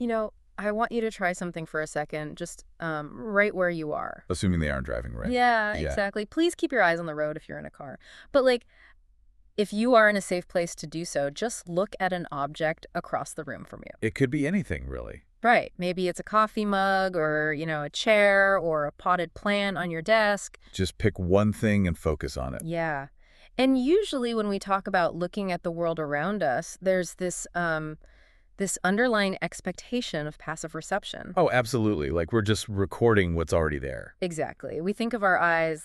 I want you to try something for a second, just right where you are. Assuming they aren't driving, right? Yeah, Yeah. exactly. Please keep your eyes on the road if you're in a car. But, like, if you are in a safe place to do so, just look at an object across the room from you. It could be anything, really. Right. Maybe it's a coffee mug or, a chair or a potted plant on your desk. Just pick one thing and focus on it. Yeah. And usually when we talk about looking at the world around us, there's this underlying expectation of passive reception. Oh, absolutely. Like we're just recording what's already there. Exactly. We think of our eyes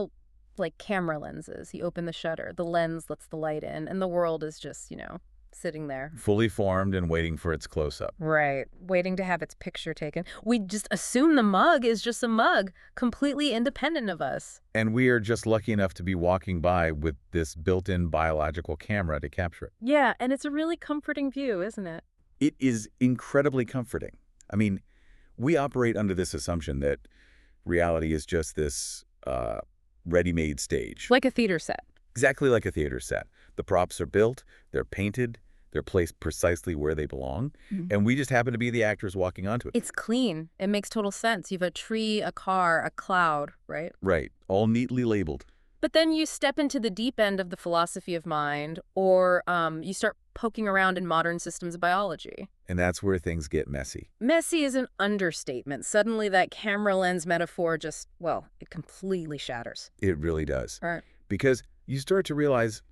like camera lenses. You open the shutter, the lens lets the light in, and the world is just, sitting there. Fully formed and waiting for its close-up. Right. Waiting to have its picture taken. We just assume the mug is just a mug, completely independent of us. And we are just lucky enough to be walking by with this built-in biological camera to capture it. Yeah, and it's a really comforting view, isn't it? It is incredibly comforting. I mean, we operate under this assumption that reality is just this ready-made stage. Like a theater set. Exactly like a theater set. The props are built, they're painted, they're placed precisely where they belong, and we just happen to be the actors walking onto it. It's clean. It makes total sense. You have a tree, a car, a cloud, right? Right, all neatly labeled. But then you step into the deep end of the philosophy of mind, or you start poking around in modern systems of biology. And that's where things get messy. Messy is an understatement. Suddenly that camera lens metaphor just, it completely shatters. It really does. Right. Because you start to realize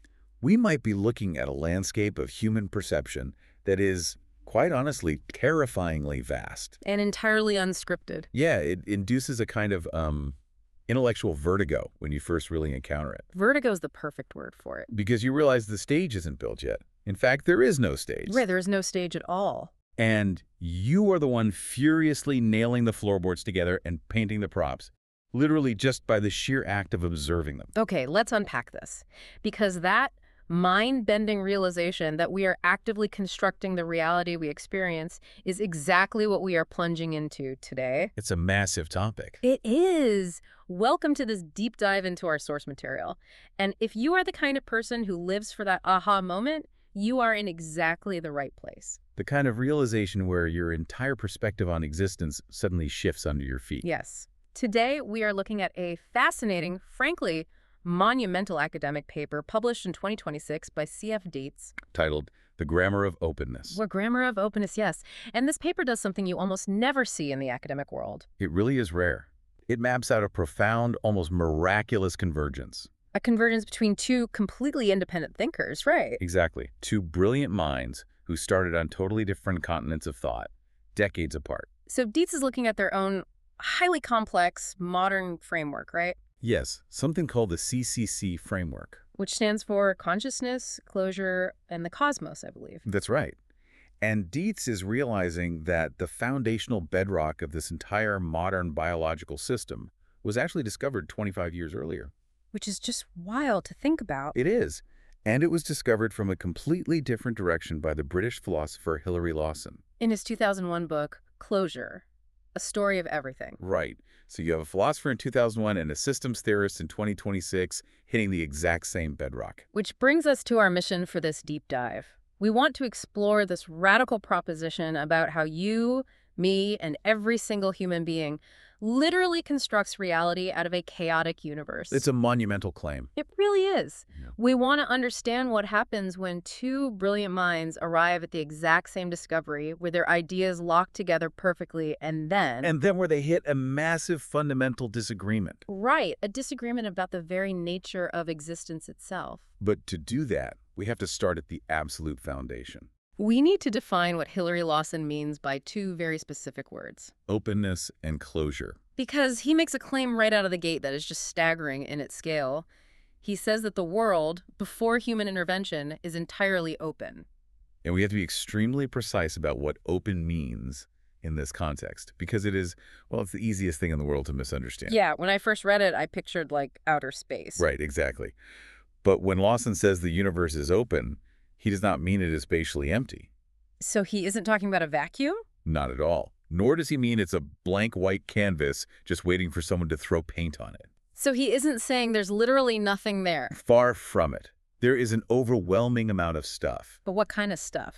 we might be looking at a landscape of human perception that is, quite honestly, terrifyingly vast. And entirely unscripted. Yeah, it induces a kind of intellectual vertigo when you first really encounter it. Vertigo is the perfect word for it. Because you realize the stage isn't built yet. In fact, there is no stage. Right, there is no stage at all. And you are the one furiously nailing the floorboards together and painting the props, literally just by the sheer act of observing them. Okay, let's unpack this. Because that mind-bending realization that we are actively constructing the reality we experience is exactly what we are plunging into today. It's a massive topic. It is. Welcome to this deep dive into our source material. And if you are the kind of person who lives for that aha moment, you are in exactly the right place. The kind of realization where your entire perspective on existence suddenly shifts under your feet. Yes. Today, we are looking at a fascinating, frankly, monumental academic paper published in 2026 by C.F. Dietz. Titled The Grammar of Openness. Well, grammar of openness, yes. And this paper does something you almost never see in the academic world. It really is rare. It maps out a profound, almost miraculous convergence. A convergence between two completely independent thinkers, right? Exactly. Two brilliant minds who started on totally different continents of thought, decades apart. So Dietz is looking at their own highly complex, modern framework, right? Yes, something called the CCC framework. Which stands for consciousness, closure, and the cosmos, I believe. That's right. And Dietz is realizing that the foundational bedrock of this entire modern biological system was actually discovered 25 years earlier. Which is just wild to think about. It is. And it was discovered from a completely different direction by the British philosopher Hilary Lawson. In his 2001 book, Closure, A Story of Everything. Right. So you have a philosopher in 2001 and a systems theorist in 2026 hitting the exact same bedrock. Which brings us to our mission for this deep dive. We want to explore this radical proposition about how you, me, and every single human being literally constructs reality out of a chaotic universe. It's a monumental claim. It really is. Yeah. We want to understand what happens when two brilliant minds arrive at the exact same discovery, where their ideas lock together perfectly, and then... And then where they hit a massive fundamental disagreement. Right, a disagreement about the very nature of existence itself. But to do that, we have to start at the absolute foundation. We need to define what Hilary Lawson means by two very specific words. Openness and closure. Because he makes a claim right out of the gate that is just staggering in its scale. He says that the world, before human intervention, is entirely open. And we have to be extremely precise about what open means in this context, because it is, well, it's the easiest thing in the world to misunderstand. Yeah, when I first read it, I pictured, like, outer space. Right, exactly. But when Lawson says the universe is open, he does not mean it is spatially empty. So he isn't talking about a vacuum? Not at all. Nor does he mean it's a blank white canvas just waiting for someone to throw paint on it. So he isn't saying there's literally nothing there. Far from it. There is an overwhelming amount of stuff. But what kind of stuff?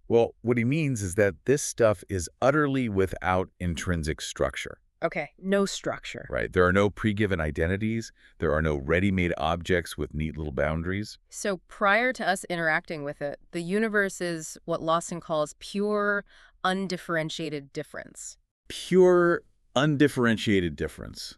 Well, what he means is that this stuff is utterly without intrinsic structure, Okay, no structure. right? There are no pre-given identities. There are no ready-made objects with neat little boundaries. So prior to us interacting with it, the universe is what Lawson calls pure, undifferentiated difference. Pure, undifferentiated difference.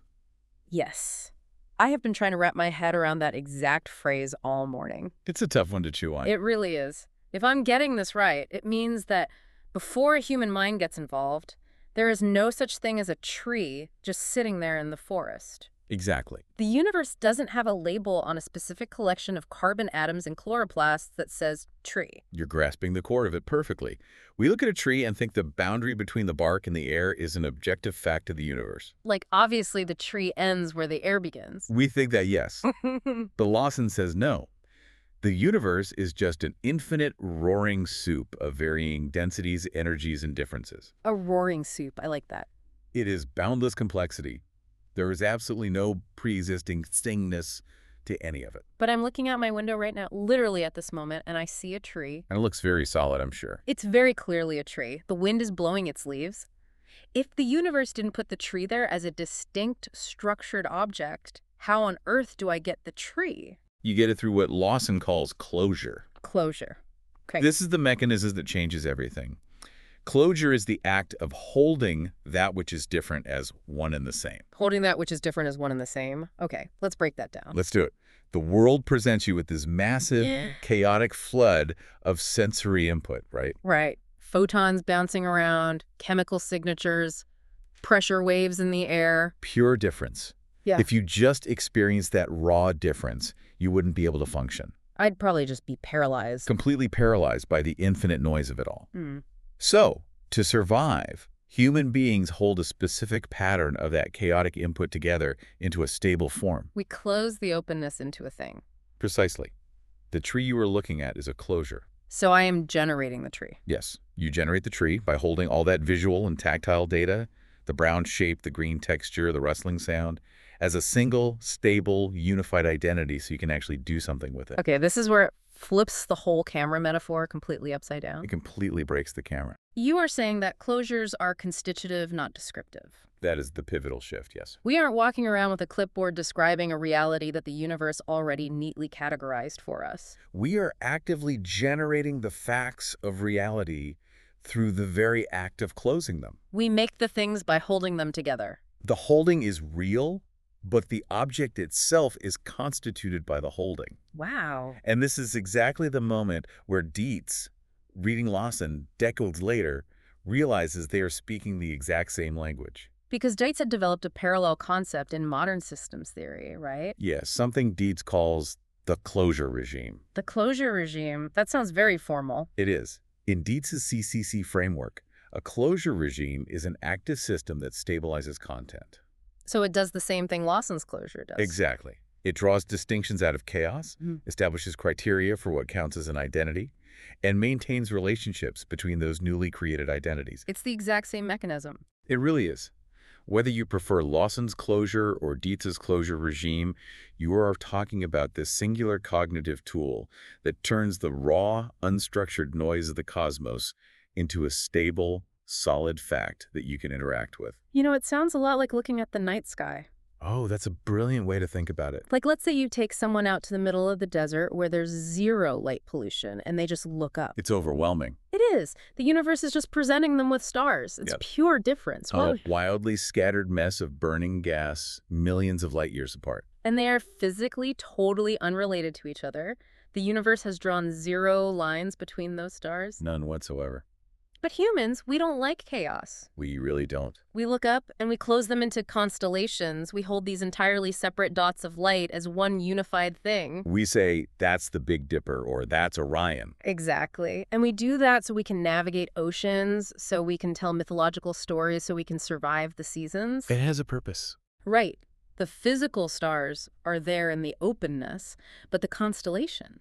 Yes. I have been trying to wrap my head around that exact phrase all morning. It's a tough one to chew on. It really is. If I'm getting this right, it means that before a human mind gets involved, there is no such thing as a tree just sitting there in the forest. Exactly. The universe doesn't have a label on a specific collection of carbon atoms and chloroplasts that says tree. You're grasping the core of it perfectly. We look at a tree and think the boundary between the bark and the air is an objective fact of the universe. Like, obviously the tree ends where the air begins. We think that, yes. But Lawson says no. The universe is just an infinite roaring soup of varying densities, energies, and differences. A roaring soup. I like that. It is boundless complexity. There is absolutely no pre-existing thingness to any of it. But I'm looking out my window right now, literally at this moment, and I see a tree. And it looks very solid, I'm sure. It's very clearly a tree. The wind is blowing its leaves. If the universe didn't put the tree there as a distinct, structured object, how on earth do I get the tree? You get it through what Lawson calls closure. Closure. Okay. This is the mechanism that changes everything. Closure is the act of holding that which is different as one and the same. Holding that which is different as one and the same. Okay, let's break that down. Let's do it. The world presents you with this massive, chaotic flood of sensory input, right? Right. Photons bouncing around, chemical signatures, pressure waves in the air. Pure difference. Yeah. If you just experienced that raw difference, you wouldn't be able to function. I'd probably just be paralyzed. Completely paralyzed by the infinite noise of it all. Hmm. So, to survive, human beings hold a specific pattern of that chaotic input together into a stable form. We close the openness into a thing. Precisely. The tree you are looking at is a closure. So I am generating the tree. Yes, you generate the tree by holding all that visual and tactile data, the brown shape, the green texture, the rustling sound, as a single, stable, unified identity so you can actually do something with it. Okay, this is where it flips the whole camera metaphor completely upside down. It completely breaks the camera. You are saying that closures are constitutive, not descriptive. That is the pivotal shift, yes. We aren't walking around with a clipboard describing a reality that the universe already neatly categorized for us. We are actively generating the facts of reality through the very act of closing them. We make the things by holding them together. The holding is real, but the object itself is constituted by the holding. Wow. And this is exactly the moment where Dietz, reading Lawson decades later, realizes they are speaking the exact same language. Because Dietz had developed a parallel concept in modern systems theory, right? Yes, something Dietz calls the closure regime. The closure regime, that sounds very formal. It is. In Dietz's CCC framework, a closure regime is an active system that stabilizes content. So it does the same thing Lawson's closure does. Exactly. It draws distinctions out of chaos, Mhm. establishes criteria for what counts as an identity, and maintains relationships between those newly created identities. It's the exact same mechanism. It really is. Whether you prefer Lawson's closure or Dietz's closure regime, you are talking about this singular cognitive tool that turns the raw, unstructured noise of the cosmos into a stable, solid fact that you can interact with. You know, it sounds a lot like looking at the night sky. Oh, that's a brilliant way to think about it. Like, let's say you take someone out to the middle of the desert where there's zero light pollution and they just look up. It's overwhelming. It is. The universe is just presenting them with stars. It's Yep. pure difference. A Wow. wildly scattered mess of burning gas, millions of light years apart. And they are physically totally unrelated to each other. The universe has drawn zero lines between those stars. None whatsoever. But humans, we don't like chaos. We really don't. We look up and we close them into constellations. We hold these entirely separate dots of light as one unified thing. We say, that's the Big Dipper, or that's Orion. Exactly. And we do that so we can navigate oceans, so we can tell mythological stories, so we can survive the seasons. It has a purpose. Right. The physical stars are there in the openness, but the constellation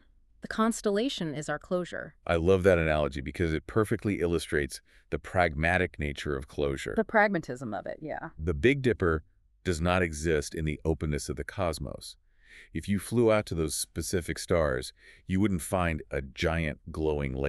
is our closure. I love that analogy because it perfectly illustrates the pragmatic nature of closure. The pragmatism of it, yeah. The Big Dipper does not exist in the openness of the cosmos. If you flew out to those specific stars, you wouldn't find a giant glowing ladle.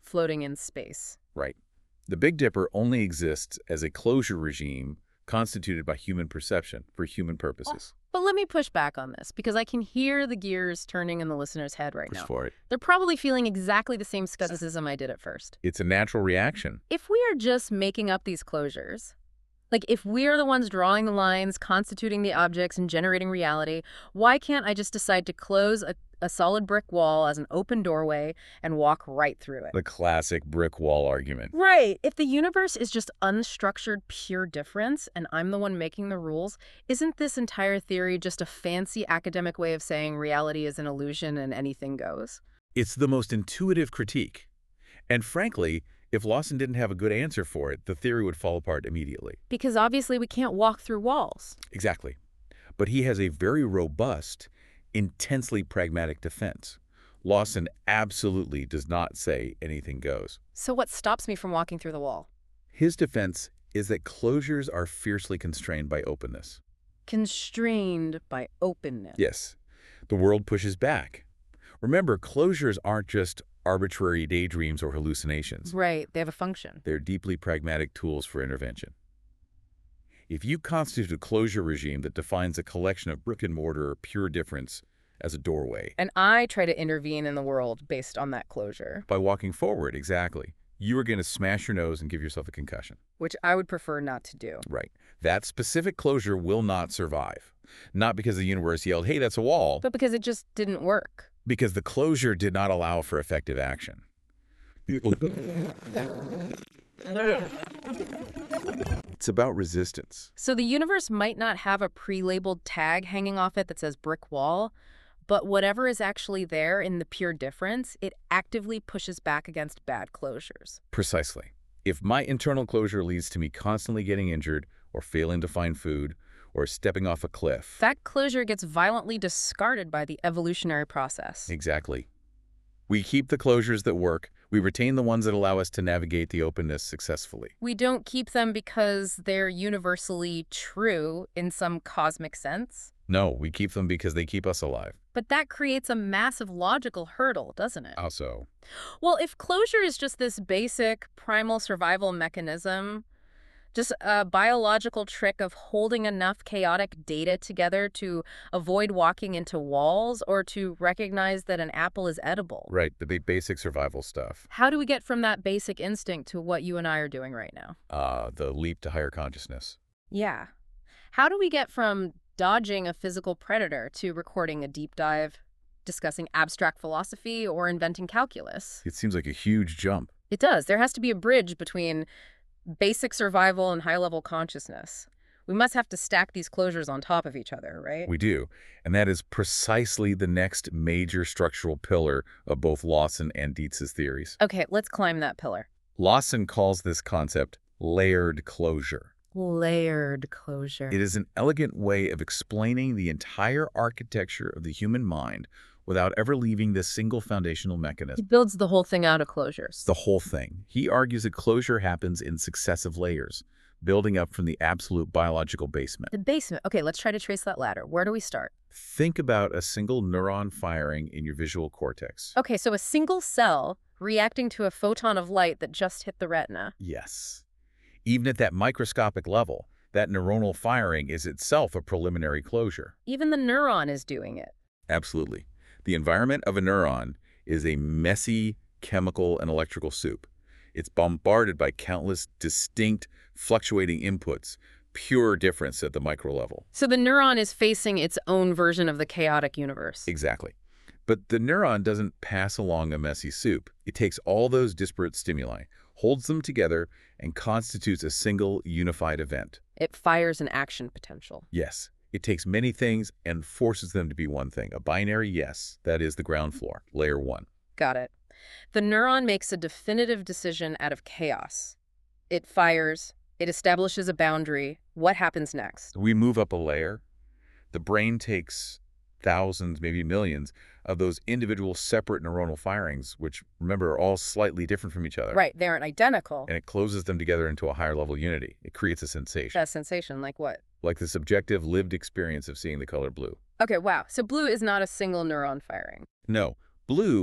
floating in space. Right. The Big Dipper only exists as a closure regime constituted by human perception for human purposes. But let me push back on this, because I can hear the gears turning in the listener's head right Push now. for it. They're probably feeling exactly the same skepticism I did at first. It's a natural reaction. If we are just making up these closures, like if we are the ones drawing the lines, constituting the objects, and generating reality, why can't I just decide to close a solid brick wall as an open doorway and walk right through it? The classic brick wall argument. Right. If the universe is just unstructured, pure difference, and I'm the one making the rules, isn't this entire theory just a fancy academic way of saying reality is an illusion and anything goes? It's the most intuitive critique. And frankly, if Lawson didn't have a good answer for it, the theory would fall apart immediately. Because obviously we can't walk through walls. Exactly. But he has a very robust, intensely pragmatic defense. Lawson absolutely does not say anything goes. So what stops me from walking through the wall? His defense is that closures are fiercely constrained by openness. Constrained by openness. Yes, the world pushes back. Remember, closures aren't just arbitrary daydreams or hallucinations. Right, they have a function. They're deeply pragmatic tools for intervention. If you constitute a closure regime that defines a collection of brick and mortar or pure difference as a doorway, And I try to intervene in the world based on that closure, by walking forward, exactly, you are going to smash your nose and give yourself a concussion. which I would prefer not to do. Right. That specific closure will not survive. Not because the universe yelled, hey, that's a wall, But because it just didn't work. because the closure did not allow for effective action. It's about resistance. So the universe might not have a pre-labeled tag hanging off it that says brick wall, but whatever is actually there in the pure difference, it actively pushes back against bad closures. Precisely. If my internal closure leads to me constantly getting injured or failing to find food or stepping off a cliff. That closure gets violently discarded by the evolutionary process. Exactly. We keep the closures that work. We retain the ones that allow us to navigate the openness successfully. We don't keep them because they're universally true in some cosmic sense. No, we keep them because they keep us alive. But that creates a massive logical hurdle, doesn't it? Also, Well, if closure is just this basic primal survival mechanism, just a biological trick of holding enough chaotic data together to avoid walking into walls or to recognize that an apple is edible. right, the basic survival stuff. How do we get from that basic instinct to what you and I are doing right now? The leap to higher consciousness. Yeah. How do we get from dodging a physical predator to recording a deep dive, discussing abstract philosophy, or inventing calculus? It seems like a huge jump. It does. There has to be a bridge between basic survival and high-level consciousness. We must have to stack these closures on top of each other, right? We do. And that is precisely the next major structural pillar of both Lawson and Dietz's theories. Okay, let's climb that pillar. Lawson calls this concept layered closure. Layered closure. It is an elegant way of explaining the entire architecture of the human mind without ever leaving this single foundational He mechanism. builds the whole thing out of closures. The whole thing. He argues that closure happens in successive layers, building up from the absolute biological basement. The basement. Okay, let's try to trace that ladder. Where do we start? Think about a single neuron firing in your visual cortex. Okay, so a single cell reacting to a photon of light that just hit the retina. Yes. Even at that microscopic level, that neuronal firing is itself a preliminary closure. Even the neuron is doing it. Absolutely. The environment of a neuron is a messy chemical and electrical soup. It's bombarded by countless distinct, fluctuating inputs, pure difference at the micro level. So the neuron is facing its own version of the chaotic universe. Exactly. But the neuron doesn't pass along a messy soup. It takes all those disparate stimuli, holds them together, and constitutes a single unified event. It fires an action potential. Yes, it takes many things and forces them to be one thing. A binary yes, that is the ground floor, layer one. Got it. The neuron makes a definitive decision out of chaos. It fires. It establishes a boundary. What happens next? We move up a layer. The brain takes thousands, maybe millions, of those individual separate neuronal firings, which, remember, are all slightly different from each other. Right, they aren't identical. And it closes them together into a higher level unity. It creates a sensation. That sensation, like what? Like the subjective lived experience of seeing the color blue. Okay, wow. So blue is not a single neuron firing. No, blue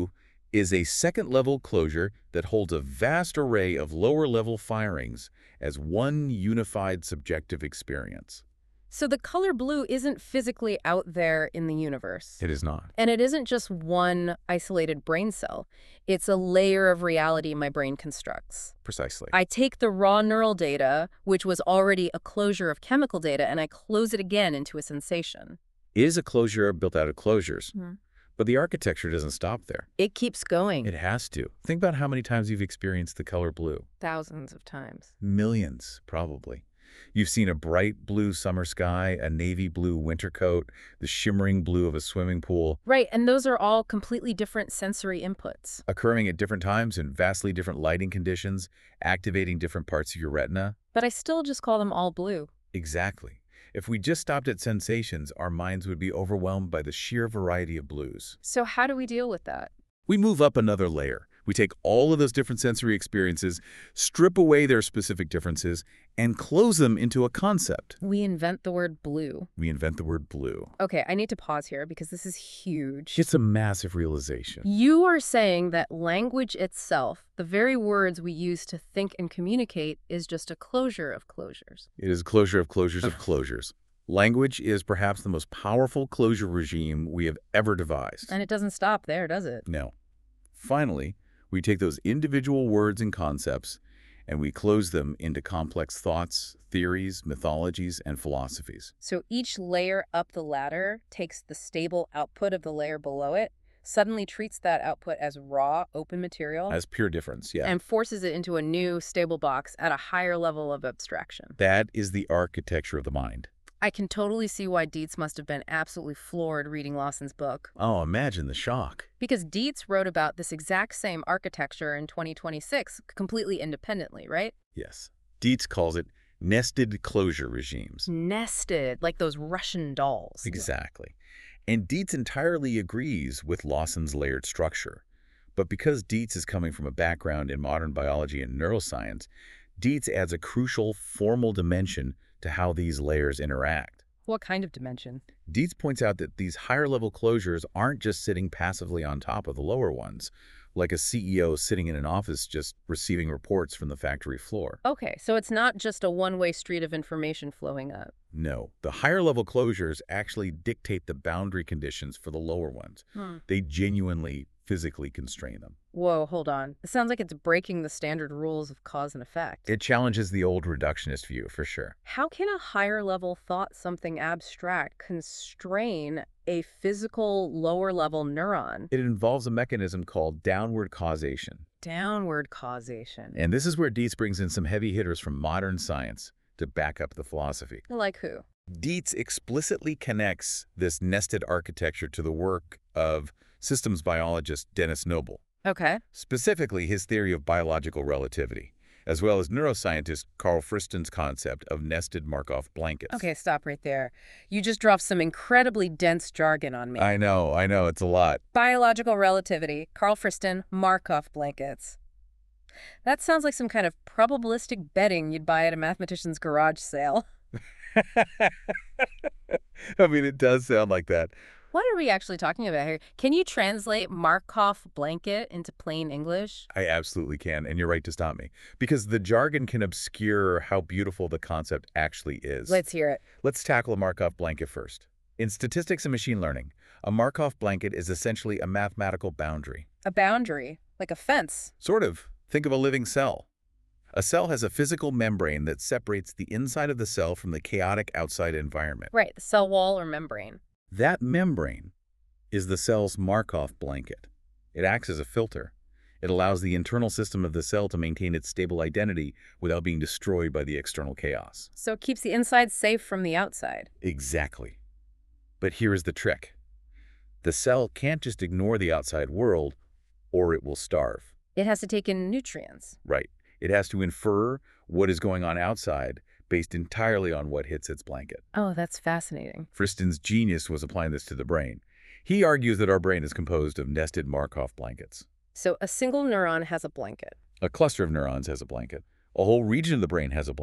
is a second-level closure that holds a vast array of lower-level firings as one unified subjective experience. So the color blue isn't physically out there in the universe. It is not. And it isn't just one isolated brain cell. It's a layer of reality my brain constructs. Precisely. I take the raw neural data, which was already a closure of chemical data, and I close it again into a sensation. It is a closure built out of closures. Hmm. But the architecture doesn't stop there. It keeps going. It has to. Think about how many times you've experienced the color blue. Thousands of times. Millions, probably. You've seen a bright blue summer sky, a navy blue winter coat, the shimmering blue of a swimming pool. Right, and those are all completely different sensory inputs. Occurring at different times in vastly different lighting conditions, activating different parts of your retina. But I still just call them all blue. Exactly. If we just stopped at sensations, our minds would be overwhelmed by the sheer variety of blues. So how do we deal with that? We move up another layer. We take all of those different sensory experiences, strip away their specific differences, and close them into a concept. We invent the word blue. We invent the word blue. Okay, I need to pause here because this is huge. It's a massive realization. You are saying that language itself, the very words we use to think and communicate, is just a closure of closures. It is a closure of closures of closures. Language is perhaps the most powerful closure regime we have ever devised. And it doesn't stop there, does it? No. Finally, we take those individual words and concepts and we close them into complex thoughts, theories, mythologies, and philosophies. So each layer up the ladder takes the stable output of the layer below it, suddenly treats that output as raw, open material, As pure difference, yeah. and forces it into a new, stable box at a higher level of abstraction. That is the architecture of the mind. I can totally see why Dietz must have been absolutely floored reading Lawson's book. Oh, imagine the shock. Because Dietz wrote about this exact same architecture in 2026, completely independently, right? Yes. Dietz calls it nested closure regimes. Nested, like those Russian dolls. Exactly. And Dietz entirely agrees with Lawson's layered structure. But because Dietz is coming from a background in modern biology and neuroscience, Dietz adds a crucial formal dimension to how these layers interact. What kind of dimension? Dietz points out that these higher-level closures aren't just sitting passively on top of the lower ones, like a CEO sitting in an office just receiving reports from the factory floor. Okay, so it's not just a one-way street of information flowing up. No, the higher-level closures actually dictate the boundary conditions for the lower ones. They genuinely, physically constrain them. Whoa, hold on. It sounds like it's breaking the standard rules of cause and effect. It challenges the old reductionist view, for sure. How can a higher-level thought, something abstract, constrain a physical lower-level neuron? It involves a mechanism called downward causation. Downward causation. And this is where Dietz brings in some heavy hitters from modern science to back up the philosophy. Like who? Dietz explicitly connects this nested architecture to the work of systems biologist Dennis Noble, Okay. specifically his theory of biological relativity, as well as neuroscientist Carl Friston's concept of nested Markov blankets. Okay, stop right there. You just dropped some incredibly dense jargon on me. I know, it's a lot. Biological relativity, Carl Friston, Markov blankets. That sounds like some kind of probabilistic betting you'd buy at a mathematician's garage sale. I mean, it does sound like that. What are we actually talking about here? Can you translate Markov blanket into plain English? I absolutely can, and you're right to stop me, because the jargon can obscure how beautiful the concept actually is. Let's hear it. Let's tackle a Markov blanket first. In statistics and machine learning, a Markov blanket is essentially a mathematical boundary. A boundary, like a fence. Sort of. Think of a living cell. A cell has a physical membrane that separates the inside of the cell from the chaotic outside environment. Right, the cell wall or membrane. That membrane is the cell's Markov blanket. It acts as a filter. It allows the internal system of the cell to maintain its stable identity without being destroyed by the external chaos. So it keeps the inside safe from the outside. Exactly. But here is the trick. The cell can't just ignore the outside world, or it will starve. It has to take in nutrients. Right. It has to infer what is going on outside based entirely on what hits its blanket. Oh, that's fascinating. Friston's genius was applying this to the brain. He argues that our brain is composed of nested Markov blankets. So a single neuron has a blanket. A cluster of neurons has a blanket. A whole region of the brain has a blanket.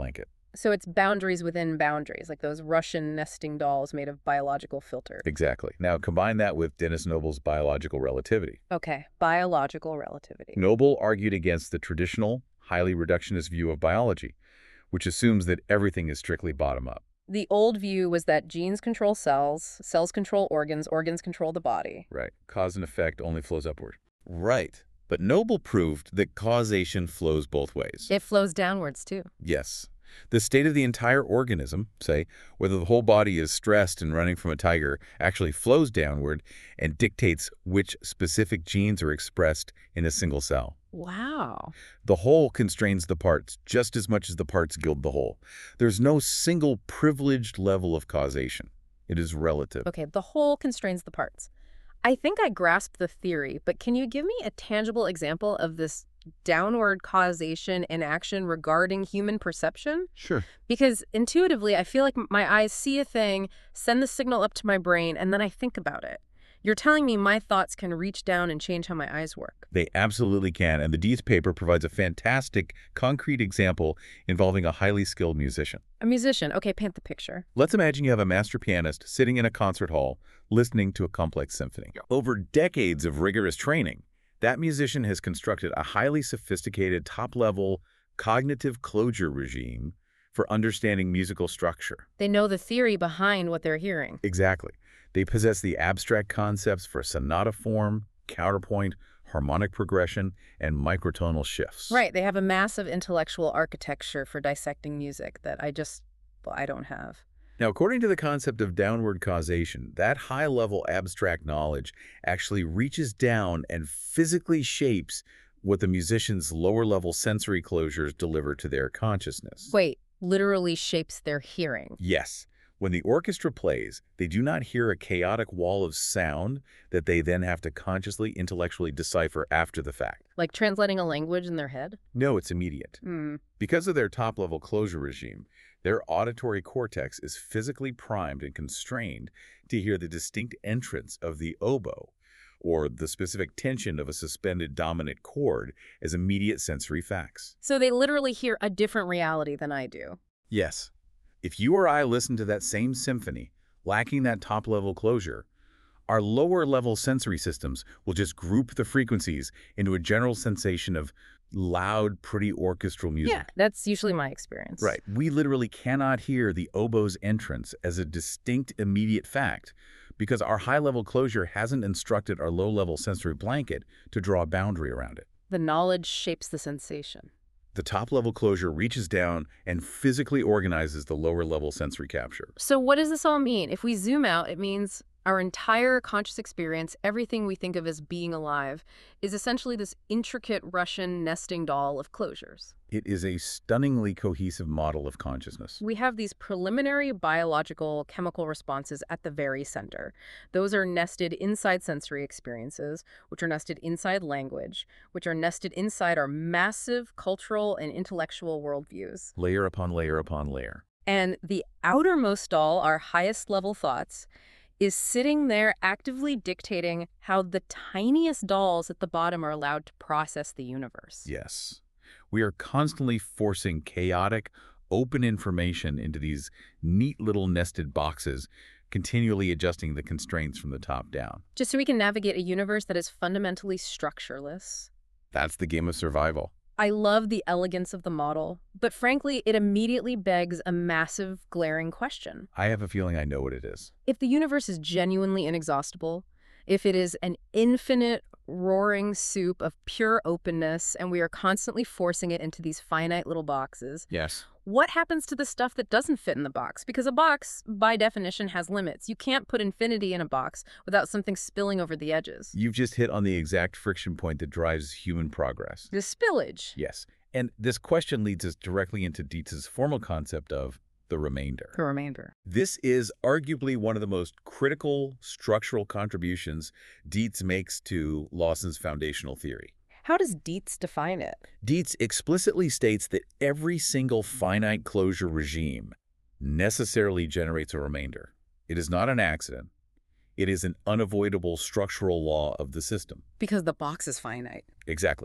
So it's boundaries within boundaries, like those Russian nesting dolls made of biological filter. Exactly. Now, combine that with Dennis Noble's biological relativity. Okay, biological relativity. Noble argued against the traditional, highly reductionist view of biology, which assumes that everything is strictly bottom-up. The old view was that genes control cells, cells control organs, organs control the body. Right. Cause and effect only flows upward. Right. But Noble proved that causation flows both ways. It flows downwards, too. Yes. The state of the entire organism, say, whether the whole body is stressed and running from a tiger, actually flows downward and dictates which specific genes are expressed in a single cell. Wow. The whole constrains the parts just as much as the parts gild the whole. There's no single privileged level of causation. It is relative. Okay, the whole constrains the parts. I think I grasped the theory, but can you give me a tangible example of this downward causation in action regarding human perception? Sure. Because intuitively, I feel like my eyes see a thing, send the signal up to my brain, and then I think about it. You're telling me my thoughts can reach down and change how my eyes work. They absolutely can, and the Dietz paper provides a fantastic, concrete example involving a highly skilled musician. A musician. Okay, paint the picture. Let's imagine you have a master pianist sitting in a concert hall listening to a complex symphony. Over decades of rigorous training, that musician has constructed a highly sophisticated top-level cognitive closure regime for understanding musical structure. They know the theory behind what they're hearing. Exactly. They possess the abstract concepts for sonata form, counterpoint, harmonic progression, and microtonal shifts. Right, they have a massive intellectual architecture for dissecting music that I don't have. Now, according to the concept of downward causation, that high-level abstract knowledge actually reaches down and physically shapes what the musician's lower-level sensory closures deliver to their consciousness. Wait, literally shapes their hearing. Yes. When the orchestra plays, they do not hear a chaotic wall of sound that they then have to consciously, intellectually decipher after the fact. Like translating a language in their head? No, it's immediate. Because of their top-level closure regime, their auditory cortex is physically primed and constrained to hear the distinct entrance of the oboe, or the specific tension of a suspended dominant chord, as immediate sensory facts. So they literally hear a different reality than I do. Yes. If you or I listen to that same symphony, lacking that top-level closure, our lower-level sensory systems will just group the frequencies into a general sensation of loud, pretty orchestral music. Yeah, that's usually my experience. Right. We literally cannot hear the oboe's entrance as a distinct, immediate fact because our high-level closure hasn't instructed our low-level sensory blanket to draw a boundary around it. The knowledge shapes the sensation. The top-level closure reaches down and physically organizes the lower-level sensory capture. So what does this all mean? If we zoom out, it means our entire conscious experience, everything we think of as being alive, is essentially this intricate Russian nesting doll of closures. It is a stunningly cohesive model of consciousness. We have these preliminary biological chemical responses at the very center. Those are nested inside sensory experiences, which are nested inside language, which are nested inside our massive cultural and intellectual worldviews. Layer upon layer upon layer. And the outermost doll, our highest level thoughts, is sitting there actively dictating how the tiniest dolls at the bottom are allowed to process the universe. Yes. We are constantly forcing chaotic, open information into these neat little nested boxes, continually adjusting the constraints from the top down. Just so we can navigate a universe that is fundamentally structureless. That's the game of survival. I love the elegance of the model, but frankly, it immediately begs a massive, glaring question. I have a feeling I know what it is. If the universe is genuinely inexhaustible, if it is an infinite, roaring soup of pure openness, and we are constantly forcing it into these finite little boxes, Yes. what happens to the stuff that doesn't fit in the box? Because a box, by definition, has limits. You can't put infinity in a box without something spilling over the edges. You've just hit on the exact friction point that drives human progress. The spillage. Yes. And this question leads us directly into Dietz's formal concept of the remainder. The remainder. This is arguably one of the most critical structural contributions Dietz makes to Lawson's foundational theory. How does Dietz define it? Dietz explicitly states that every single finite closure regime necessarily generates a remainder. It is not an accident. It is an unavoidable structural law of the system. Because the box is finite. Exactly.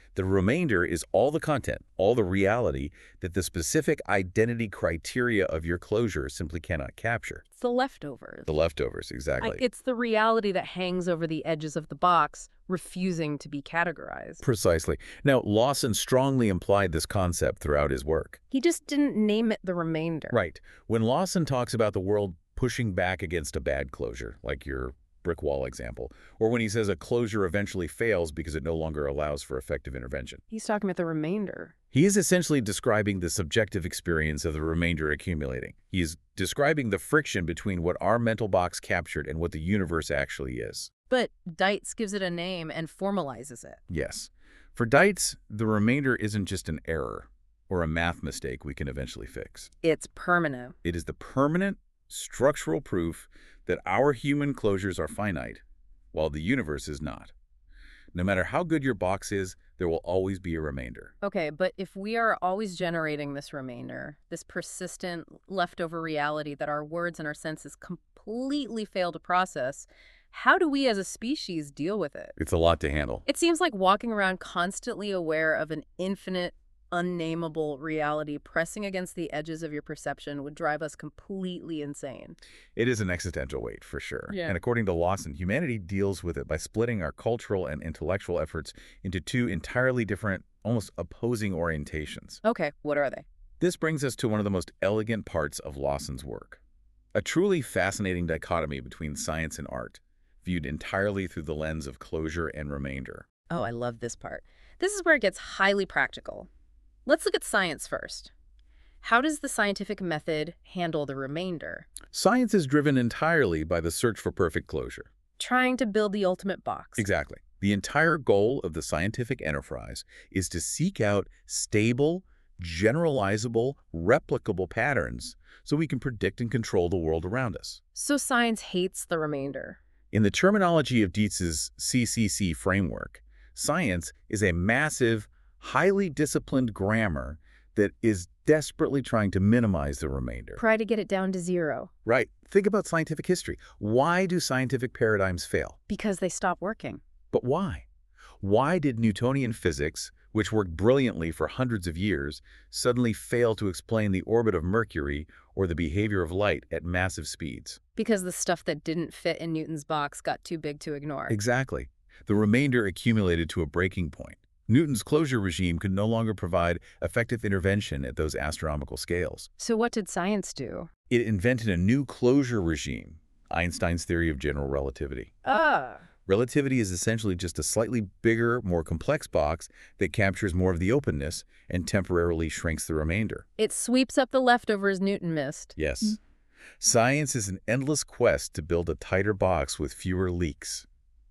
The remainder is all the content, all the reality that the specific identity criteria of your closure simply cannot capture. It's the leftovers. The leftovers, exactly. It's the reality that hangs over the edges of the box, refusing to be categorized. Precisely. Now, Lawson strongly implied this concept throughout his work. He just didn't name it the remainder. Right. When Lawson talks about the world pushing back against a bad closure, like your brick wall example, or when he says a closure eventually fails because it no longer allows for effective intervention, He's talking about the remainder. he is essentially describing the subjective experience of the remainder accumulating. He is describing the friction between what our mental box captured and what the universe actually is. But Dietz gives it a name and formalizes it. Yes. For Dietz, the remainder isn't just an error or a math mistake we can eventually fix. It's permanent. It is the permanent, structural proof that our human closures are finite, while the universe is not. No matter how good your box is, there will always be a remainder. Okay, but if we are always generating this remainder, this persistent leftover reality that our words and our senses completely fail to process, how do we as a species deal with it? It's a lot to handle. It seems like walking around constantly aware of an infinite, unnameable reality pressing against the edges of your perception would drive us completely insane. It is an existential weight, for sure. Yeah. And according to Lawson, humanity deals with it by splitting our cultural and intellectual efforts into two entirely different, almost opposing orientations. Okay, what are they? This brings us to one of the most elegant parts of Lawson's work. A truly fascinating dichotomy between science and art, viewed entirely through the lens of closure and remainder. Oh, I love this part. This is where it gets highly practical. Let's look at science first. How does the scientific method handle the remainder? Science is driven entirely by the search for perfect closure. Trying to build the ultimate box. Exactly. The entire goal of the scientific enterprise is to seek out stable, generalizable, replicable patterns so we can predict and control the world around us. So science hates the remainder. In the terminology of Dietz's CCC framework, science is a massive, highly disciplined grammar that is desperately trying to minimize the remainder. Try to get it down to zero. Right. Think about scientific history. Why do scientific paradigms fail? Because they stop working. But why? Why did Newtonian physics, which worked brilliantly for hundreds of years, suddenly fail to explain the orbit of Mercury or the behavior of light at massive speeds? Because the stuff that didn't fit in Newton's box got too big to ignore. Exactly. The remainder accumulated to a breaking point. Newton's closure regime could no longer provide effective intervention at those astronomical scales. So what did science do? It invented a new closure regime, Einstein's theory of general relativity. Relativity is essentially just a slightly bigger, more complex box that captures more of the openness and temporarily shrinks the remainder. It sweeps up the leftovers Newton missed. Yes. Science is an endless quest to build a tighter box with fewer leaks.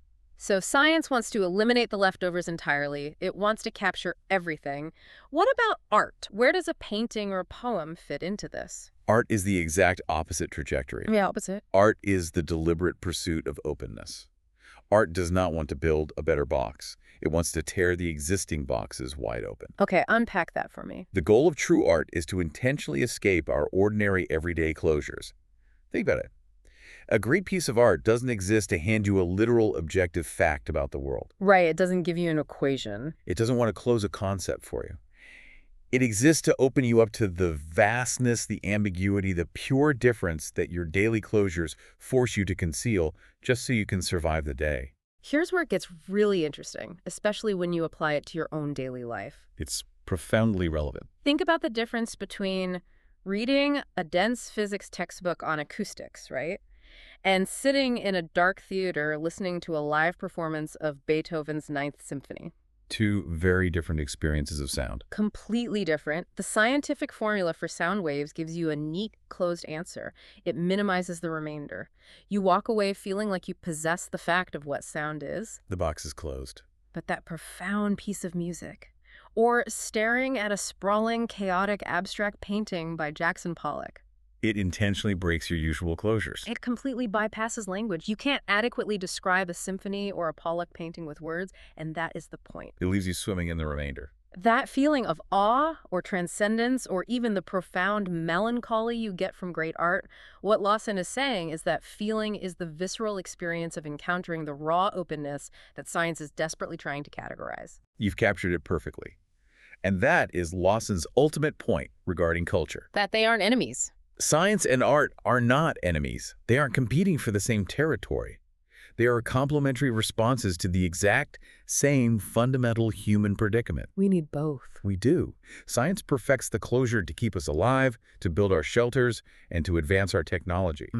So science wants to eliminate the leftovers entirely. It wants to capture everything. What about art? Where does a painting or a poem fit into this? Art is the exact opposite trajectory. The opposite. Art is the deliberate pursuit of openness. Art does not want to build a better box. It wants to tear the existing boxes wide open. Okay, unpack that for me. The goal of true art is to intentionally escape our ordinary everyday closures. Think about it. A great piece of art doesn't exist to hand you a literal objective fact about the world. Right, it doesn't give you an equation. It doesn't want to close a concept for you. It exists to open you up to the vastness, the ambiguity, the pure difference that your daily closures force you to conceal just so you can survive the day. Here's where it gets really interesting, especially when you apply it to your own daily life. It's profoundly relevant. Think about the difference between reading a dense physics textbook on acoustics, right? And sitting in a dark theater listening to a live performance of Beethoven's Ninth Symphony. Two very different experiences of sound. Completely different. The scientific formula for sound waves gives you a neat, closed answer. It minimizes the remainder. You walk away feeling like you possess the fact of what sound is. The box is closed. But that profound piece of music, or staring at a sprawling, chaotic, abstract painting by Jackson Pollock. It intentionally breaks your usual closures. It completely bypasses language. You can't adequately describe a symphony or a Pollock painting with words, and that is the point. It leaves you swimming in the remainder. That feeling of awe or transcendence or even the profound melancholy you get from great art, what Lawson is saying is that feeling is the visceral experience of encountering the raw openness that science is desperately trying to categorize. You've captured it perfectly. And that is Lawson's ultimate point regarding culture. That they aren't enemies. Science and art are not enemies. They aren't competing for the same territory. They are complementary responses to the exact same fundamental human predicament. We need both. We do. Science perfects the closure to keep us alive, to build our shelters, and to advance our technology.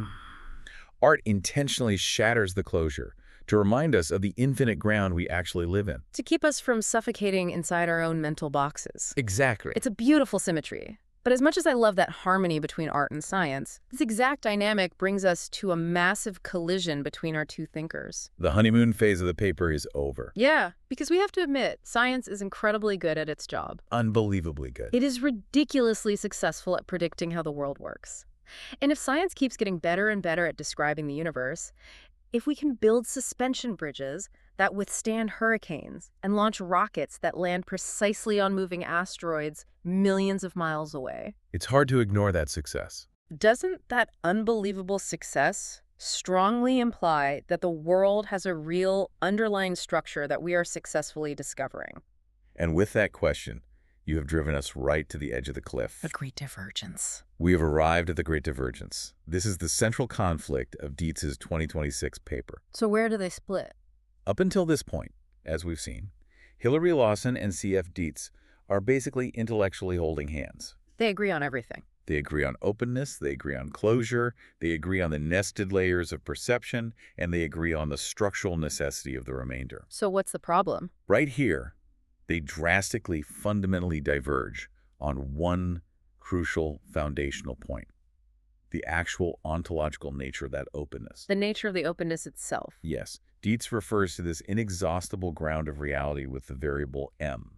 Art intentionally shatters the closure to remind us of the infinite ground we actually live in. To keep us from suffocating inside our own mental boxes. Exactly. It's a beautiful symmetry. But as much as I love that harmony between art and science, this exact dynamic brings us to a massive collision between our two thinkers. The honeymoon phase of the paper is over. Yeah, because we have to admit, science is incredibly good at its job. Unbelievably good. It is ridiculously successful at predicting how the world works. And if science keeps getting better and better at describing the universe, if we can build suspension bridges that withstand hurricanes and launch rockets that land precisely on moving asteroids millions of miles away. It's hard to ignore that success. Doesn't that unbelievable success strongly imply that the world has a real underlying structure that we are successfully discovering? And with that question, you have driven us right to the edge of the cliff. The Great Divergence. We have arrived at the Great Divergence. This is the central conflict of Dietz's 2026 paper. So where do they split? Up until this point, as we've seen, Hilary Lawson and C.F. Dietz are basically intellectually holding hands. They agree on everything. They agree on openness, they agree on closure, they agree on the nested layers of perception, and they agree on the structural necessity of the remainder. So what's the problem? Right here, they drastically, fundamentally diverge on one crucial foundational point: the actual ontological nature of that openness. The nature of the openness itself. Yes, Dietz refers to this inexhaustible ground of reality with the variable m.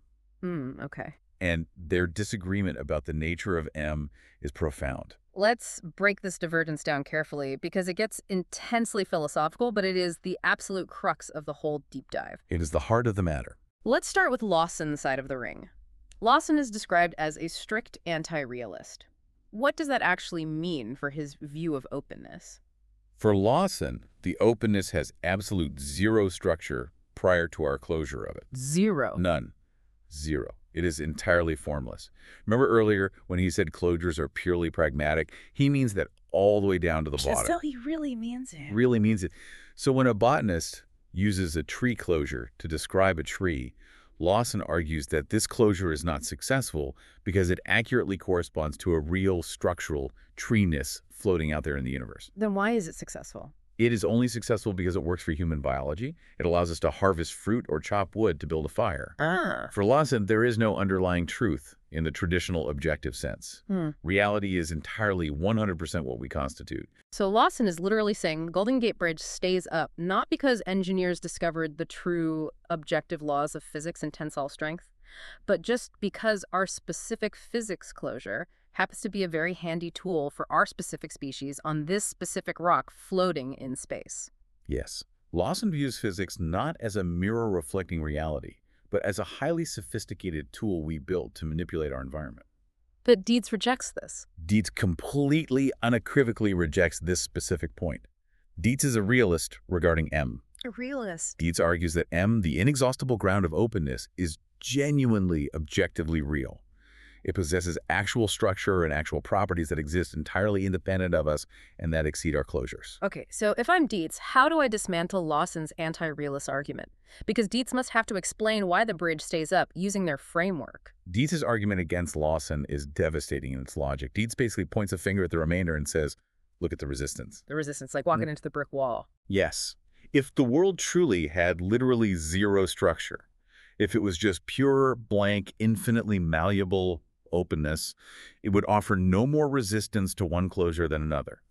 Okay. And their disagreement about the nature of m is profound. Let's break this divergence down carefully because it gets intensely philosophical, but it is the absolute crux of the whole deep dive. It is the heart of the matter. Let's start with Lawson's side of the ring. Lawson is described as a strict anti-realist. What does that actually mean for his view of openness? For Lawson, the openness has absolute zero structure prior to our closure of it. Zero. None. Zero. It is entirely formless. Remember earlier when he said closures are purely pragmatic? He means that all the way down to the bottom. So he really means it. Really means it. So when a botanist uses a tree closure to describe a tree, Lawson argues that this closure is not successful because it accurately corresponds to a real structural treeness floating out there in the universe. Then why is it successful? It is only successful because it works for human biology. It allows us to harvest fruit or chop wood to build a fire. For Lawson, there is no underlying truth in the traditional objective sense. Reality is entirely 100% what we constitute. So Lawson is literally saying Golden Gate Bridge stays up not because engineers discovered the true objective laws of physics and tensile strength, but just because our specific physics closure happens to be a very handy tool for our specific species on this specific rock floating in space. Yes. Lawson views physics not as a mirror reflecting reality, but as a highly sophisticated tool we built to manipulate our environment. But Dietz rejects this. Dietz completely, unequivocally rejects this specific point. Dietz is a realist regarding M. A realist. Dietz argues that M, the inexhaustible ground of openness, is genuinely objectively real. It possesses actual structure and actual properties that exist entirely independent of us and that exceed our closures. Okay, so if I'm Dietz, how do I dismantle Lawson's anti-realist argument? Because Dietz must have to explain why the bridge stays up using their framework. Dietz's argument against Lawson is devastating in its logic. Dietz basically points a finger at the remainder and says, look at the resistance. The resistance, like walking into the brick wall. Yes. If the world truly had literally zero structure, if it was just pure, blank, infinitely malleable openness, it would offer no more resistance to one closure than another.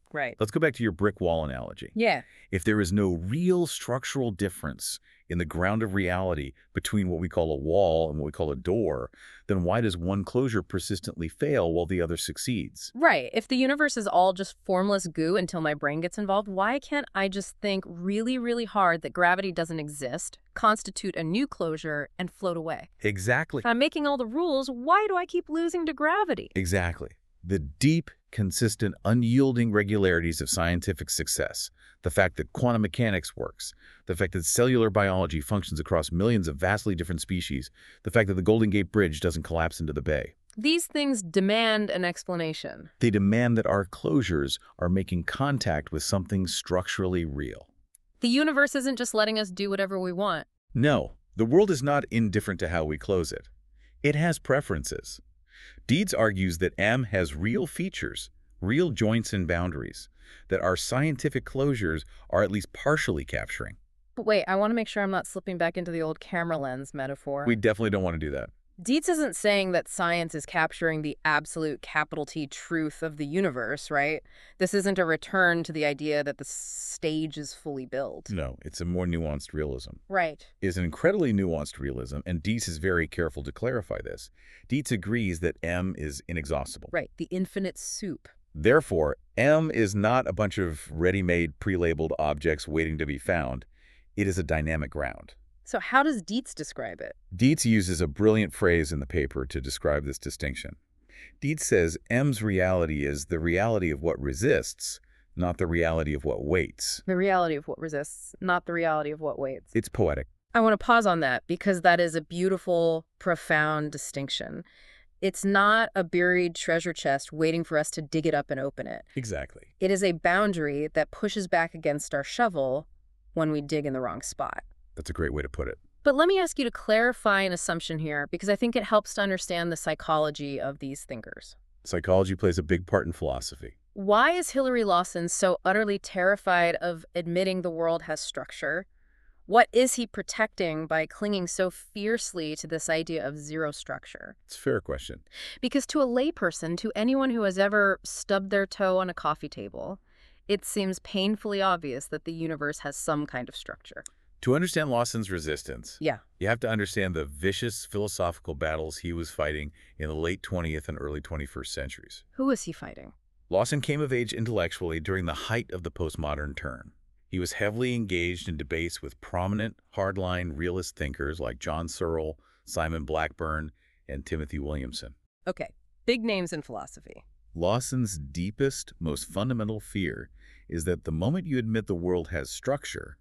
Right. Let's go back to your brick wall analogy. Yeah. If there is no real structural difference in the ground of reality between what we call a wall and what we call a door, then why does one closure persistently fail while the other succeeds? Right. If the universe is all just formless goo until my brain gets involved, why can't I just think really, really hard that gravity doesn't exist, constitute a new closure, and float away? Exactly. If I'm making all the rules, why do I keep losing to gravity? Exactly. The deep, consistent, unyielding regularities of scientific success, the fact that quantum mechanics works, the fact that cellular biology functions across millions of vastly different species, the fact that the Golden Gate Bridge doesn't collapse into the bay. These things demand an explanation. They demand that our closures are making contact with something structurally real. The universe isn't just letting us do whatever we want. No, the world is not indifferent to how we close it. It has preferences. Deeds argues that M has real features, real joints and boundaries, that our scientific closures are at least partially capturing. But wait, I want to make sure I'm not slipping back into the old camera lens metaphor. We definitely don't want to do that. Dietz isn't saying that science is capturing the absolute capital T truth of the universe, right? This isn't a return to the idea that the stage is fully built. No, it's a more nuanced realism. Right. It's an incredibly nuanced realism, and Dietz is very careful to clarify this. Dietz agrees that M is inexhaustible. Right, the infinite soup. Therefore, M is not a bunch of ready-made, pre-labeled objects waiting to be found. It is a dynamic ground. So how does Dietz describe it? Dietz uses a brilliant phrase in the paper to describe this distinction. Dietz says M's reality is the reality of what resists, not the reality of what waits. The reality of what resists, not the reality of what waits. It's poetic. I want to pause on that because that is a beautiful, profound distinction. It's not a buried treasure chest waiting for us to dig it up and open it. Exactly. It is a boundary that pushes back against our shovel when we dig in the wrong spot. That's a great way to put it. But let me ask you to clarify an assumption here, because I think it helps to understand the psychology of these thinkers. Psychology plays a big part in philosophy. Why is Hillary Lawson so utterly terrified of admitting the world has structure? What is he protecting by clinging so fiercely to this idea of zero structure? It's a fair question. Because to a layperson, to anyone who has ever stubbed their toe on a coffee table, it seems painfully obvious that the universe has some kind of structure. To understand Lawson's resistance, Yeah. you have to understand the vicious philosophical battles he was fighting in the late 20th and early 21st centuries. Who was he fighting? Lawson came of age intellectually during the height of the postmodern turn. He was heavily engaged in debates with prominent, hardline realist thinkers like John Searle, Simon Blackburn, and Timothy Williamson. Okay, big names in philosophy. Lawson's deepest, most fundamental fear is that the moment you admit the world has structure,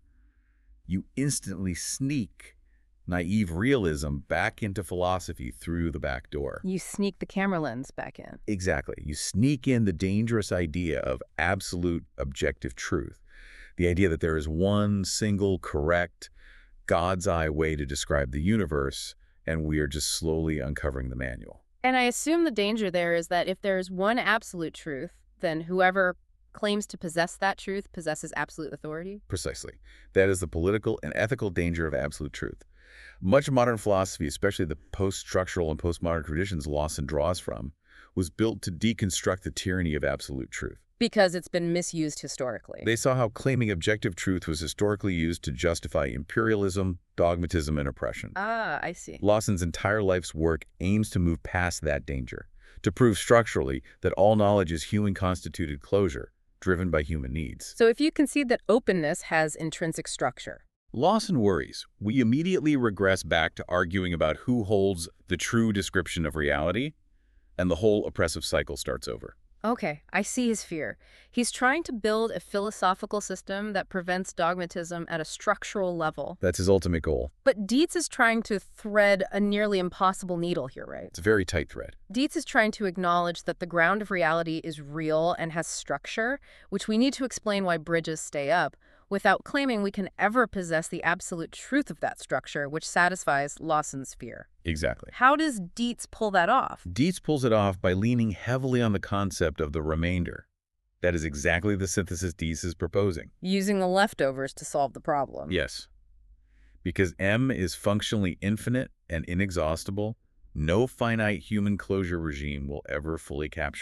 you instantly sneak naive realism back into philosophy through the back door. You sneak the camera lens back in. Exactly. You sneak in the dangerous idea of absolute objective truth. The idea that there is one single correct, God's eye way to describe the universe, and we are just slowly uncovering the manual. And I assume the danger there is that if there's one absolute truth, then whoever claims to possess that truth possesses absolute authority? Precisely. That is the political and ethical danger of absolute truth. Much of modern philosophy, especially the post-structural and postmodern traditions Lawson draws from, was built to deconstruct the tyranny of absolute truth. Because it's been misused historically. They saw how claiming objective truth was historically used to justify imperialism, dogmatism, and oppression. Ah, I see. Lawson's entire life's work aims to move past that danger, to prove structurally that all knowledge is human-constituted closure, driven by human needs. So if you concede that openness has intrinsic structure. Lawson worries we immediately regress back to arguing about who holds the true description of reality, and the whole oppressive cycle starts over. Okay, I see his fear. He's trying to build a philosophical system that prevents dogmatism at a structural level. That's his ultimate goal. But Dietz is trying to thread a nearly impossible needle here, right? It's a very tight thread. Dietz is trying to acknowledge that the ground of reality is real and has structure, which we need to explain why bridges stay up, without claiming we can ever possess the absolute truth of that structure, which satisfies Lawson's fear. Exactly. How does Dietz pull that off? Dietz pulls it off by leaning heavily on the concept of the remainder. That is exactly the synthesis Dietz is proposing. Using the leftovers to solve the problem. Yes. Because M is functionally infinite and inexhaustible, no finite human closure regime will ever fully capture it.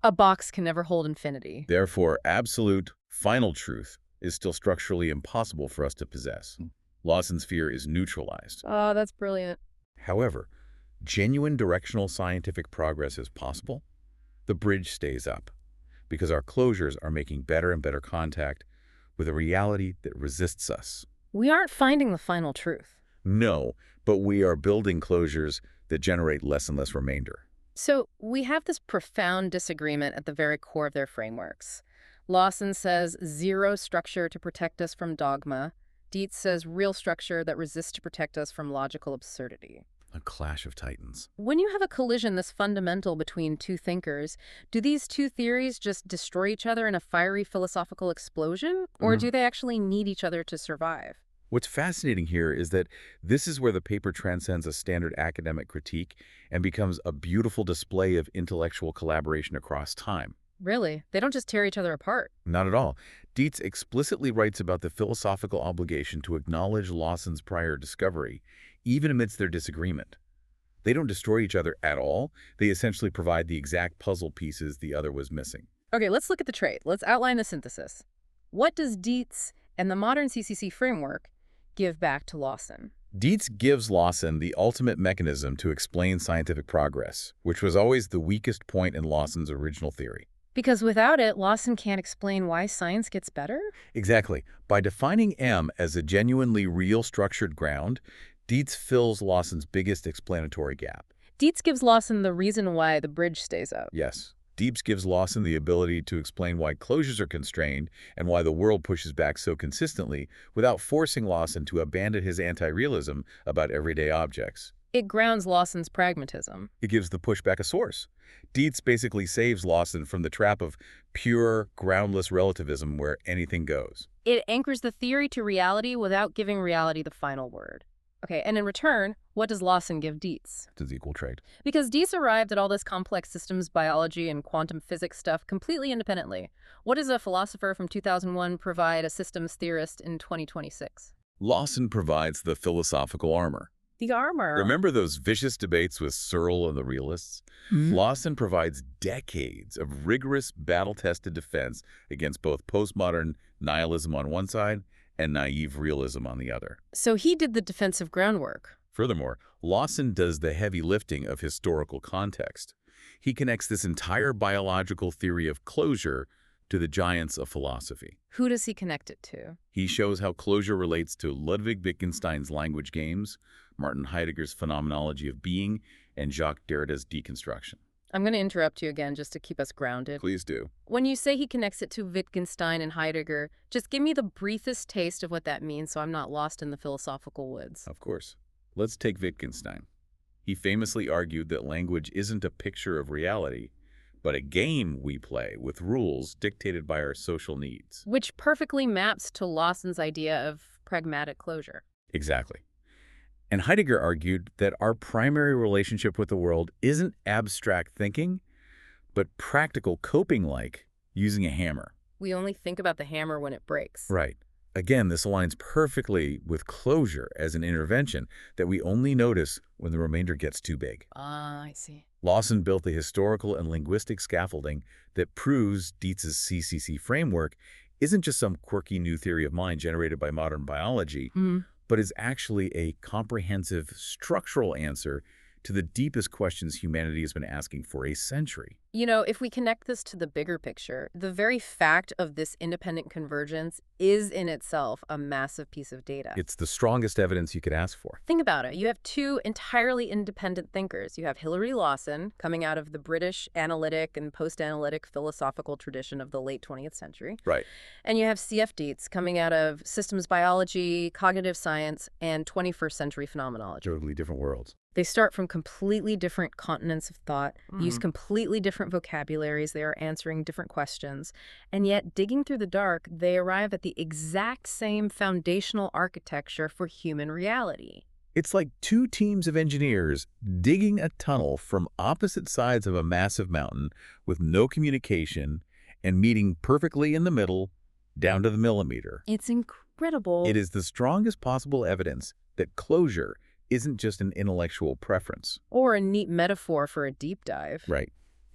A box can never hold infinity. Therefore, absolute, final truth is still structurally impossible for us to possess. Lawson's fear is neutralized. Oh, that's brilliant. However, genuine directional scientific progress is possible. The bridge stays up because our closures are making better and better contact with a reality that resists us. We aren't finding the final truth. No, but we are building closures that generate less and less remainder. So we have this profound disagreement at the very core of their frameworks. Lawson says zero structure to protect us from dogma. Dietz says real structure that resists to protect us from logical absurdity. A clash of titans. When you have a collision this fundamental between two thinkers, do these two theories just destroy each other in a fiery philosophical explosion? Or do they actually need each other to survive? What's fascinating here is that this is where the paper transcends a standard academic critique and becomes a beautiful display of intellectual collaboration across time. Really? They don't just tear each other apart. Not at all. Dietz explicitly writes about the philosophical obligation to acknowledge Lawson's prior discovery, even amidst their disagreement. They don't destroy each other at all. They essentially provide the exact puzzle pieces the other was missing. Okay, let's look at the trade. Let's outline the synthesis. What does Dietz and the modern CCC framework give back to Lawson? Dietz gives Lawson the ultimate mechanism to explain scientific progress, which was always the weakest point in Lawson's original theory. Because without it, Lawson can't explain why science gets better? Exactly. By defining M as a genuinely real structured ground, Dietz fills Lawson's biggest explanatory gap. Dietz gives Lawson the reason why the bridge stays up. Yes. Dietz gives Lawson the ability to explain why closures are constrained and why the world pushes back so consistently without forcing Lawson to abandon his anti-realism about everyday objects. It grounds Lawson's pragmatism. It gives the pushback a source. Dietz basically saves Lawson from the trap of pure, groundless relativism where anything goes. It anchors the theory to reality without giving reality the final word. Okay, and in return, what does Lawson give Dietz? It's equal trade. Because Dietz arrived at all this complex systems biology and quantum physics stuff completely independently. What does a philosopher from 2001 provide a systems theorist in 2026? Lawson provides the philosophical armor. The armor. Remember those vicious debates with Searle and the realists? Lawson provides decades of rigorous, battle-tested defense against both postmodern nihilism on one side and naive realism on the other. So he did the defensive groundwork. Furthermore, Lawson does the heavy lifting of historical context. He connects this entire biological theory of closure to the giants of philosophy. Who does he connect it to? He shows how closure relates to Ludwig Wittgenstein's language games, Martin Heidegger's phenomenology of being, and Jacques Derrida's deconstruction. I'm going to interrupt you again just to keep us grounded. Please do. When you say he connects it to Wittgenstein and Heidegger, just give me the briefest taste of what that means so I'm not lost in the philosophical woods. Of course. Let's take Wittgenstein. He famously argued that language isn't a picture of reality, but a game we play with rules dictated by our social needs. Which perfectly maps to Lawson's idea of pragmatic closure. Exactly. And Heidegger argued that our primary relationship with the world isn't abstract thinking, but practical coping like using a hammer. We only think about the hammer when it breaks. Right. Again, this aligns perfectly with closure as an intervention that we only notice when the remainder gets too big. Ah, I see. Lawson built the historical and linguistic scaffolding that proves Dietz's CCC framework isn't just some quirky new theory of mind generated by modern biology, but is actually a comprehensive structural answer to the deepest questions humanity has been asking for a century. You know, if we connect this to the bigger picture, the very fact of this independent convergence is in itself a massive piece of data. It's the strongest evidence you could ask for. Think about it. You have two entirely independent thinkers. You have Hilary Lawson, coming out of the British analytic and post-analytic philosophical tradition of the late 20th century. Right. And you have C.F. Dietz, coming out of systems biology, cognitive science, and 21st century phenomenology. Totally different worlds. They start from completely different continents of thought, use completely different vocabularies, they are answering different questions, and yet, digging through the dark, they arrive at the exact same foundational architecture for human reality. It's like two teams of engineers digging a tunnel from opposite sides of a massive mountain with no communication and meeting perfectly in the middle, down to the millimeter. It's incredible. It is the strongest possible evidence that closure isn't just an intellectual preference. Or a neat metaphor for a deep dive. Right.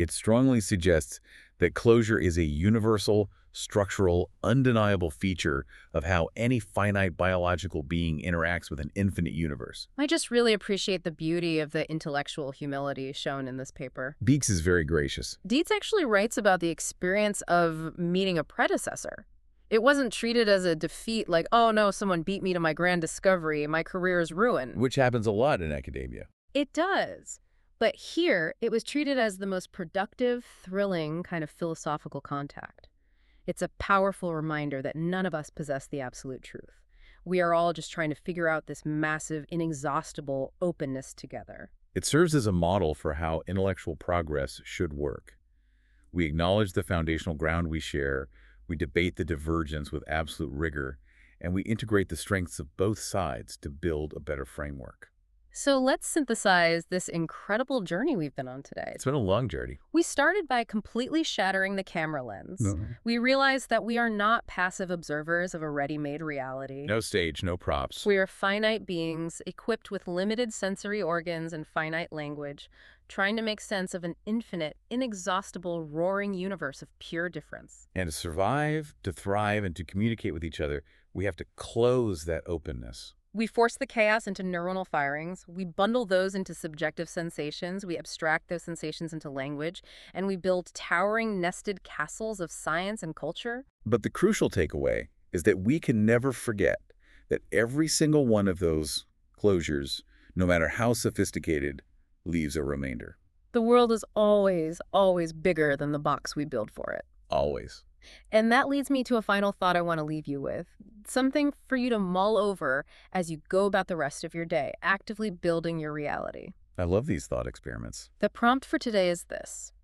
It strongly suggests that closure is a universal, structural, undeniable feature of how any finite biological being interacts with an infinite universe. I just really appreciate the beauty of the intellectual humility shown in this paper. Beeks is very gracious. Dietz actually writes about the experience of meeting a predecessor. It wasn't treated as a defeat like, oh no, someone beat me to my grand discovery, my career is ruined. Which happens a lot in academia. It does. But here, it was treated as the most productive, thrilling kind of philosophical contact. It's a powerful reminder that none of us possess the absolute truth. We are all just trying to figure out this massive, inexhaustible openness together. It serves as a model for how intellectual progress should work. We acknowledge the foundational ground we share, we debate the divergence with absolute rigor, and we integrate the strengths of both sides to build a better framework. So let's synthesize this incredible journey we've been on today. It's been a long journey. We started by completely shattering the camera lens. We realized that we are not passive observers of a ready-made reality. No stage, no props. We are finite beings equipped with limited sensory organs and finite language, trying to make sense of an infinite, inexhaustible, roaring universe of pure difference. And to survive, to thrive, and to communicate with each other, we have to close that openness. We force the chaos into neuronal firings, we bundle those into subjective sensations, we abstract those sensations into language, and we build towering nested castles of science and culture. But the crucial takeaway is that we can never forget that every single one of those closures, no matter how sophisticated, leaves a remainder. The world is always, always bigger than the box we build for it. Always. And that leads me to a final thought I want to leave you with. Something for you to mull over as you go about the rest of your day, actively building your reality. I love these thought experiments. The prompt for today is this.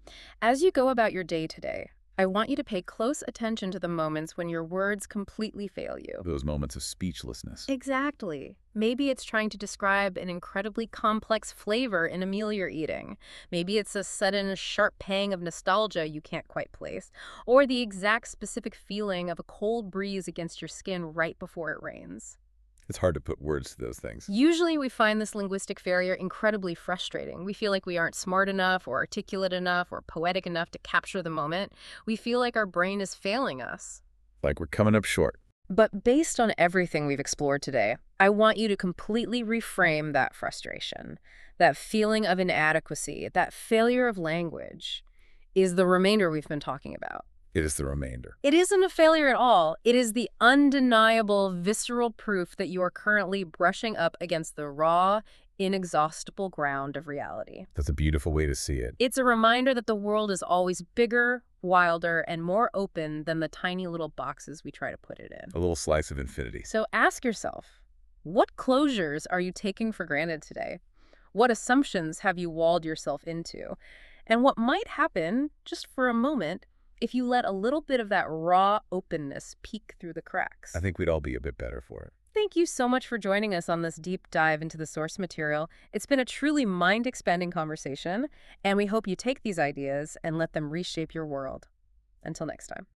As you go about your day today, I want you to pay close attention to the moments when your words completely fail you. Those moments of speechlessness. Exactly. Maybe it's trying to describe an incredibly complex flavor in a meal you're eating. Maybe it's a sudden, sharp pang of nostalgia you can't quite place, or the exact specific feeling of a cold breeze against your skin right before it rains. It's hard to put words to those things. Usually we find this linguistic failure incredibly frustrating. We feel like we aren't smart enough or articulate enough or poetic enough to capture the moment. We feel like our brain is failing us. Like we're coming up short. But based on everything we've explored today, I want you to completely reframe that frustration, that feeling of inadequacy, that failure of language is the remainder we've been talking about. It is the remainder. It isn't a failure at all. It is the undeniable, visceral proof that you are currently brushing up against the raw, inexhaustible ground of reality. That's a beautiful way to see it. It's a reminder that the world is always bigger, wilder, and more open than the tiny little boxes we try to put it in. A little slice of infinity. So ask yourself, what closures are you taking for granted today? What assumptions have you walled yourself into? And what might happen, just for a moment, if you let a little bit of that raw openness peek through the cracks? I think we'd all be a bit better for it. Thank you so much for joining us on this deep dive into the source material. It's been a truly mind-expanding conversation, and we hope you take these ideas and let them reshape your world. Until next time.